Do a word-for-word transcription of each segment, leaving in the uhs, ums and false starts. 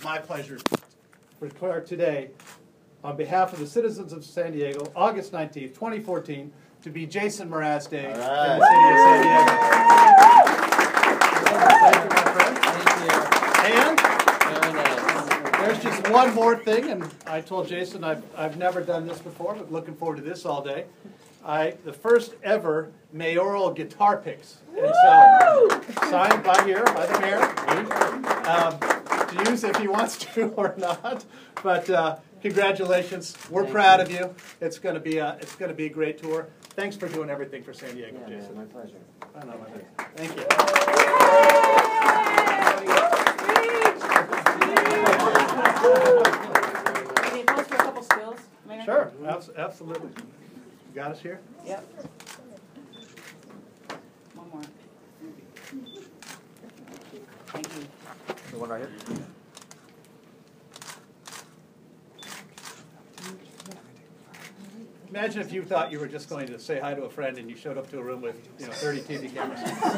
my pleasure to declare today, on behalf of the citizens of San Diego, August nineteenth, twenty fourteen, to be Jason Mraz Day in the city of San Diego. Thank you, my friend. Thank you. And there's just one more thing, and I told Jason I've, I've never done this before, but looking forward to this all day. I, the first ever mayoral guitar picks. And so, signed by here, by the mayor, um, to use if he wants to or not. But uh, congratulations, we're Thank proud you. of you. It's going to be a, it's going to be a great tour. Thanks for doing everything for San Diego, Yeah, Jason. man, my pleasure. I know, my pleasure. Thank you. Can you post for a couple stills, Mayor? Sure, abs absolutely. You got us here? Yep. One more. Thank you. The one right here? Imagine if you thought you were just going to say hi to a friend and you showed up to a room with, you know, thirty T V cameras.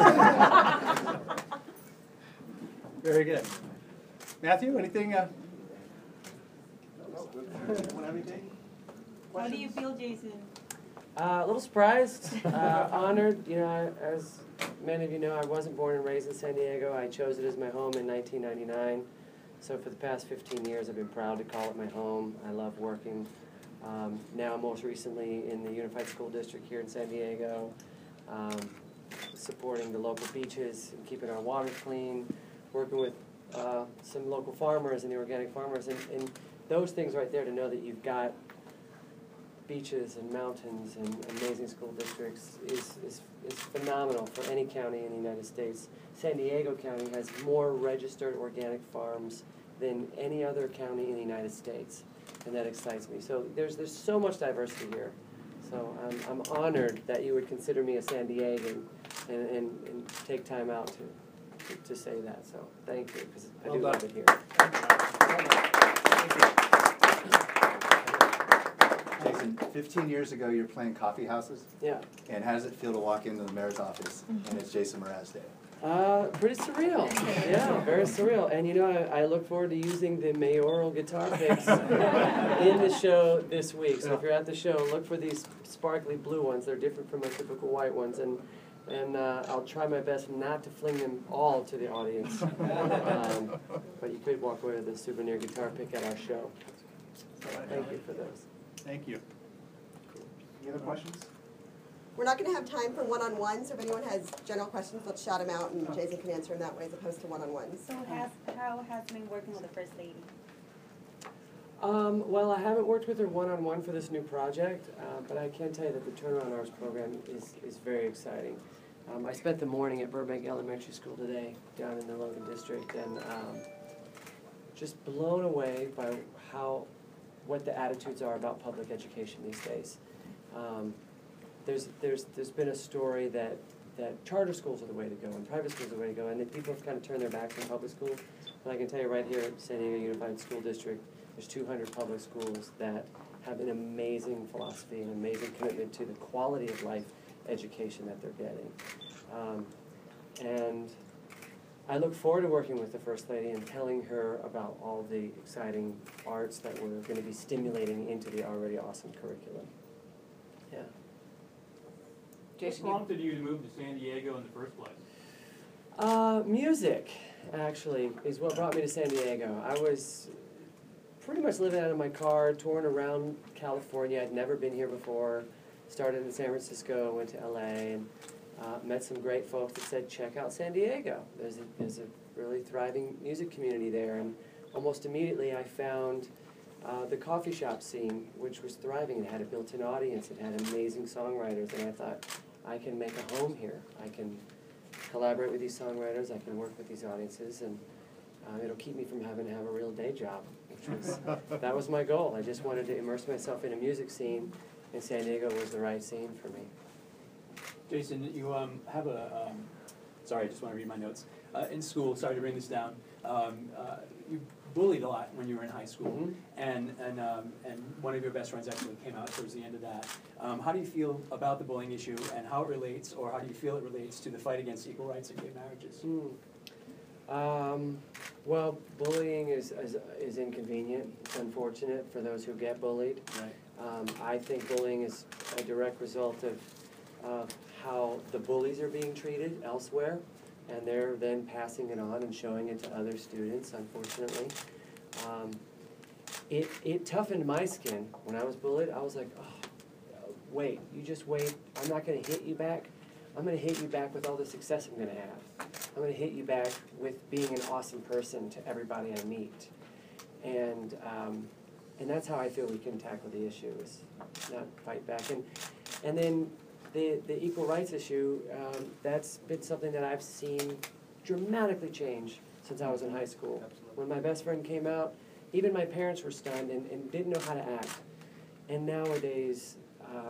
Very good. Matthew, anything? Uh, anything? How do you feel, Jason? Uh, a little surprised, uh, honored. You know, as many of you know, I wasn't born and raised in San Diego. I chose it as my home in nineteen ninety-nine. So for the past fifteen years, I've been proud to call it my home. I love working. Um, now, most recently, in the Unified School District here in San Diego, um, supporting the local beaches and keeping our water clean, working with uh, some local farmers and the organic farmers, and, and those things right there to know that you've got beaches and mountains and amazing school districts is, is, is phenomenal for any county in the United States. San Diego County has more registered organic farms than any other county in the United States, and that excites me. So there's, there's so much diversity here. So I'm, I'm honored that you would consider me a San Diegan and, and, and take time out to, to, to say that. So thank you, because I Well do done. love it here. Jason, fifteen years ago you were playing coffee houses, Yeah. and how does it feel to walk into the mayor's office and it's Jason Mraz Day? Uh, pretty surreal. Yeah, very surreal. And you know, I, I look forward to using the mayoral guitar picks in the show this week. So if you're at the show, look for these sparkly blue ones. They're different from my typical white ones, and and uh, I'll try my best not to fling them all to the audience. Um, but you could walk away with a souvenir guitar pick at our show. So thank you for those. Thank you. Any other questions? We're not going to have time for one-on-ones, so if anyone has general questions, let's shout them out, and Jason can answer them that way as opposed to one-on-ones. So has, how has it been working with the First Lady? Um, well, I haven't worked with her one-on-one for this new project, uh, but I can tell you that the Turnaround Hours program is, is very exciting. Um, I spent the morning at Burbank Elementary School today, down in the Logan District, and um, just blown away by how, what the attitudes are about public education these days. Um, There's, there's, there's been a story that, that charter schools are the way to go and private schools are the way to go, and that people have kind of turned their backs on public schools. But I can tell you right here at San Diego Unified School District, there's two hundred public schools that have an amazing philosophy, an amazing commitment to the quality of life education that they're getting. Um, and I look forward to working with the First Lady and telling her about all the exciting arts that we're going to be stimulating into the already awesome curriculum. Yeah. Jason, What you, prompted you to move to San Diego in the first place? Uh, music, actually, is what brought me to San Diego. I was pretty much living out of my car, touring around California. I'd never been here before. Started in San Francisco, went to L A, and uh, met some great folks that said, check out San Diego. There's a, there's a really thriving music community there. And almost immediately I found uh, the coffee shop scene, which was thriving. It had a built-in audience. It had amazing songwriters. And I thought, I can make a home here. I can collaborate with these songwriters. I can work with these audiences. And um, it'll keep me from having to have a real day job, which was, that was my goal. I just wanted to immerse myself in a music scene, and San Diego was the right scene for me. Jason, you um, have a, um, sorry, I just want to read my notes. Uh, in school, sorry to bring this down, um, uh, you bullied a lot when you were in high school, Mm-hmm. and and um, and one of your best friends actually came out towards the end of that. Um, how do you feel about the bullying issue, and how it relates, or how do you feel it relates to the fight against equal rights and gay marriages? Mm. Um, well, bullying is, is, is inconvenient. It's unfortunate for those who get bullied. Right. Um, I think bullying is a direct result of, of how the bullies are being treated elsewhere, and they're then passing it on and showing it to other students, unfortunately. Um, it, it toughened my skin. When I was bullied, I was like, oh, wait, you just wait. I'm not going to hit you back. I'm going to hit you back with all the success I'm going to have. I'm going to hit you back with being an awesome person to everybody I meet. And, um, and that's how I feel we can tackle the issue, is not fight back. And, and then the, the equal rights issue, um, that's been something that I've seen dramatically change since I was in high school. Absolutely. When my best friend came out, even my parents were stunned and, and didn't know how to act. And nowadays, um,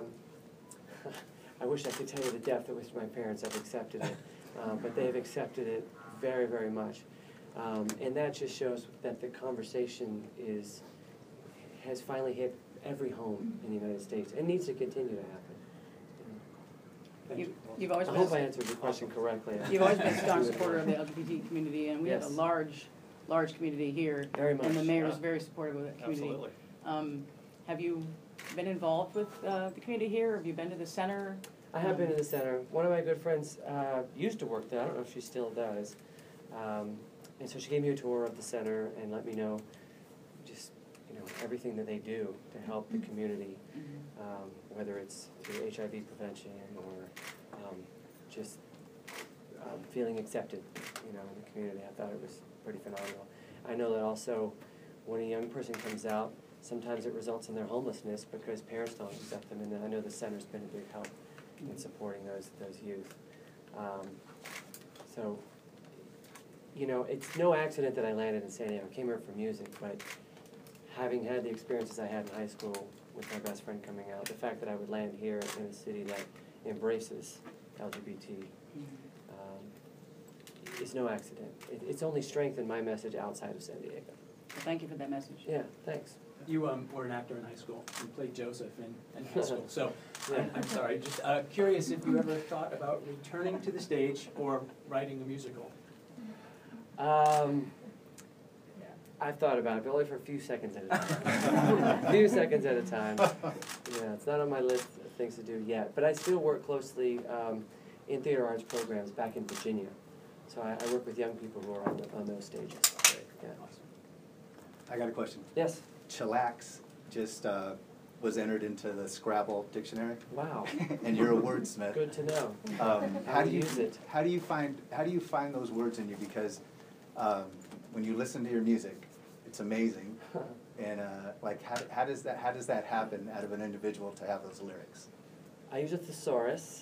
I wish I could tell you the depth at which my parents have accepted it, um, but they have accepted it very, very much. Um, and that just shows that the conversation is, has finally hit every home in the United States and needs to continue to happen. Thank You, you. you've always I been, hope I answered your question correctly. you've always been a strong supporter of the L G B T community, and we have a Yes. large, large community here. Very much. And the mayor is Yeah. very supportive of the community. Absolutely. Um, have you been involved with, uh, the community here? Have you been to the center? I have been in the center. One of my good friends uh, used to work there. I don't know if she still does. Um, and so she gave me a tour of the center and let me know just, you know, everything that they do to help the community, um, whether it's through H I V prevention or um, just um, feeling accepted, you know, in the community. I thought it was pretty phenomenal. I know that also when a young person comes out, sometimes it results in their homelessness because parents don't accept them, and I know the center's been a big help in supporting those those youth. Um, so, you know, it's no accident that I landed in San Diego. I came here for music, but having had the experiences I had in high school with my best friend coming out, the fact that I would land here in a city that embraces L G B T um, is no accident. It, it's only strengthened my message outside of San Diego. Well, thank you for that message. Yeah, thanks. You um, were an actor in high school. You played Joseph in, in high school. So Yeah. I'm, I'm sorry, just uh, curious if you ever thought about returning to the stage or writing a musical. Um, I've thought about it, but only for a few seconds at a time. A few seconds at a time. Yeah, it's not on my list of things to do yet. But I still work closely um, in theater arts programs back in Virginia. So I, I work with young people who are on, the, on those stages. Yeah. Awesome. I got a question. Yes? Chillax just uh, was entered into the Scrabble dictionary, Wow. and you're a wordsmith. Good to know. Um, How how to do you use it. How do you find How do you find those words in you? Because um, when you listen to your music, it's amazing. And uh, like, how, how does that how does that happen out of an individual to have those lyrics? I use a thesaurus.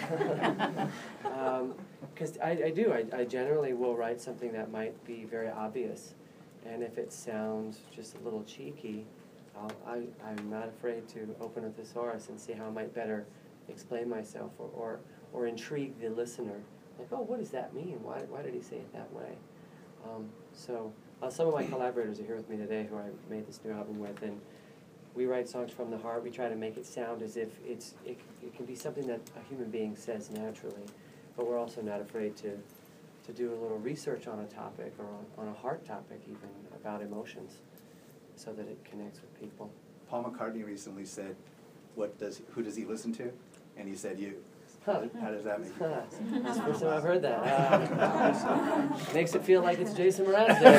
Because um, I, I do. I, I generally will write something that might be very obvious. And if it sounds just a little cheeky, I'll, I, I'm not afraid to open a thesaurus and see how I might better explain myself or, or, or intrigue the listener. Like, oh, what does that mean? Why, why did he say it that way? Um, so uh, some of my collaborators are here with me today who I made this new album with, and we write songs from the heart. We try to make it sound as if it's it, it can be something that a human being says naturally, but we're also not afraid to to do a little research on a topic or on, on a heart topic even about emotions so that it connects with people. Paul McCartney recently said, "What does who does he listen to?" And he said, "You." Huh. How does that make you feel? That's the first time I've heard that. Uh, makes it feel like it's Jason Mraz Day.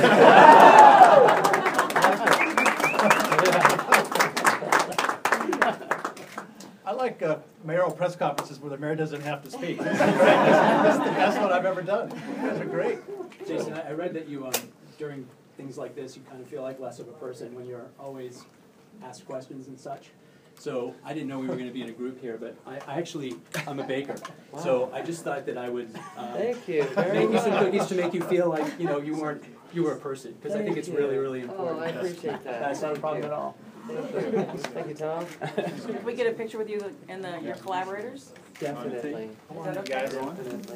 I like uh, mayoral press conferences where the mayor doesn't have to speak. This is great. This is the best one I've ever done. You guys are great. Jason, I I read that you, um, during things like this, you kind of feel like less of a person when you're always asked questions and such. So I didn't know we were going to be in a group here, but I, I actually, I'm a baker. So I just thought that I would uh, Thank you. Very make you some much. cookies to make you feel like, you know, you weren't, you were a person. Because I think Thank it's you. really, really important. Oh, I appreciate that. That's not a Thank problem you. at all. Thank you. Thank you, Tom. Can we get a picture with you and the, your collaborators? Definitely. Is that okay? Definitely.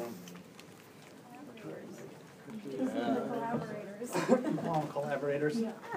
Collaborators. Come on, collaborators.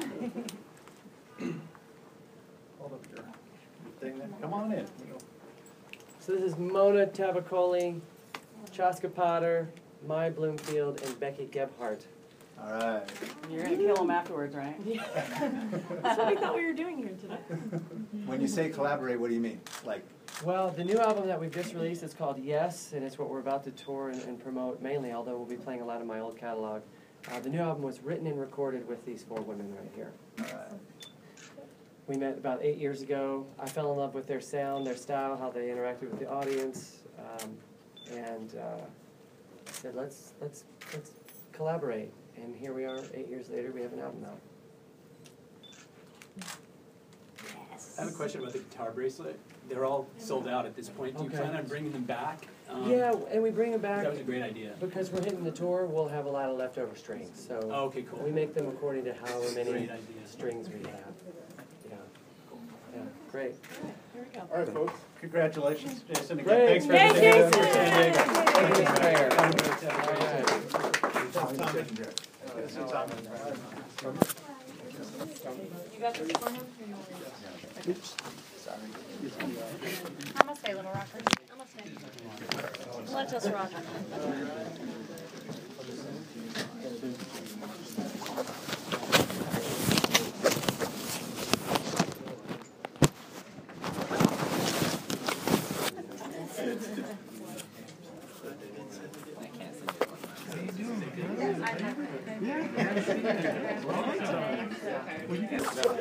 Hold up your thing there. Come on in. So this is Mona Tabacoli, Chaska Potter, Mai Bloomfield, and Becky Gebhardt. All right. You're gonna kill them afterwards, right? That's what we thought we were doing here today. When you say collaborate, what do you mean? Like, Well, the new album that we've just released is called Yes, and it's what we're about to tour and, and promote mainly, although we'll be playing a lot of my old catalog. Uh, the new album was written and recorded with these four women right here. all right. We met about eight years ago. I fell in love with their sound, their style, how they interacted with the audience, um, and uh, said, let's, let's, let's collaborate. And here we are, eight years later, we have an album out. I have a question about the guitar bracelet. They're all sold out at this point. Do you Okay. plan on bringing them back? Um, Yeah, and we bring them back. That was a great idea. Because we're hitting the tour, we'll have a lot of leftover strings. So Oh, okay, cool. we make them according to however many Great idea. strings we have. Yeah. Yeah, great. Here we go. All right, folks. Congratulations, Jason. Again, Great. thanks for Thank everything you you. did for San Diego. Thank you, Claire. All right. This is Tom. You got this for him? I'm gonna stay, Little Rocker. I'm gonna stay. Let us rock. Yeah.